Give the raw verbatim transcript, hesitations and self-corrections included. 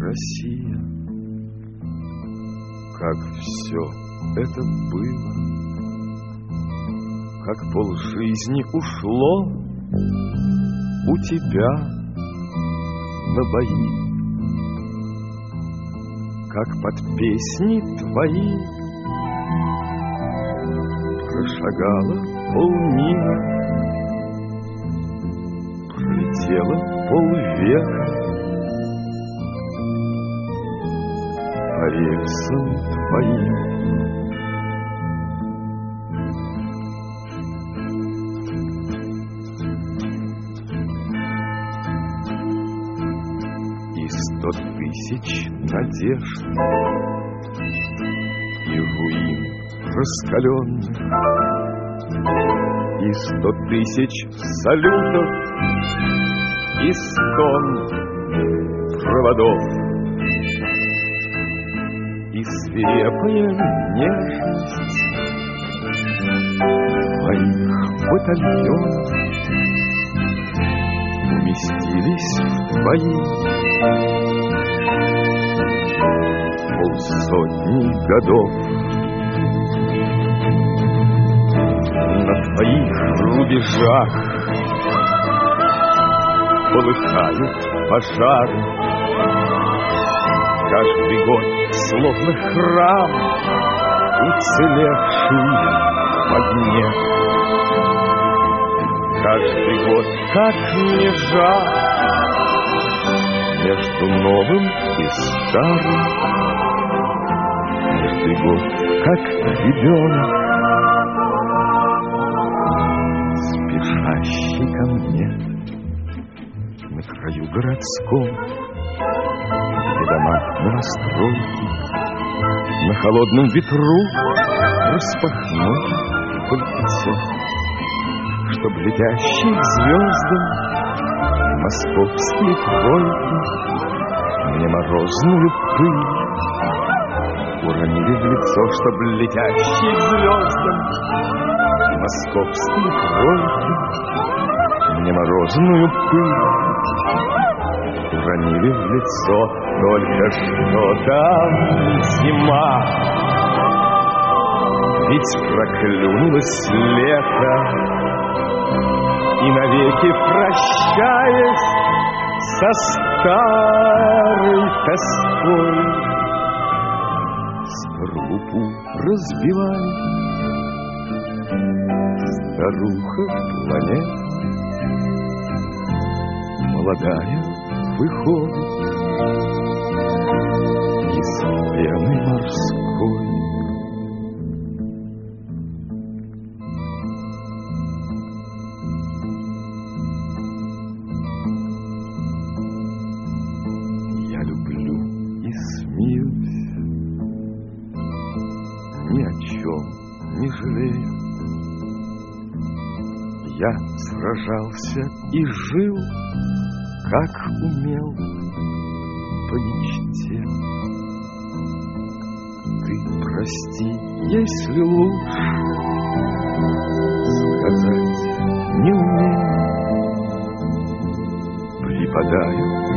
Россия, как все это было, как полжизни ушло у тебя на бои, как под песни твои прошагала полмира, пролетела полвека по рельсам твоим. И сто тысяч надежд и руин раскаленных, и сто тысяч салютов и стон проводов, и свирепая нежность твоих батальонов уместились в твои полсотни годов. На твоих рубежах полыхают пожары, каждый год словно храм, уцелевший в огне. Каждый год как межа между новым и старым. Каждый год как ребенок, спешащий ко мне на краю городском, где дома новостройки на холодном ветру распахнуть кольцо, чтоб летящим звездам московские тройки мне морозную пыль уронили в лицо, чтоб летящим звездам московские тройки мне морозную пыль уронили в лицо. Только что там зима, ведь проклюнулось лето, и навеки прощаясь со старой тоской, скорлупу разбивает старуха планет, молодая выходит из пены морской. Я люблю и смеюсь, ни о чем не жалею. Я сражался и жил, как умел, по мечте. Ты прости, если лучше сказать не умею. Припадаю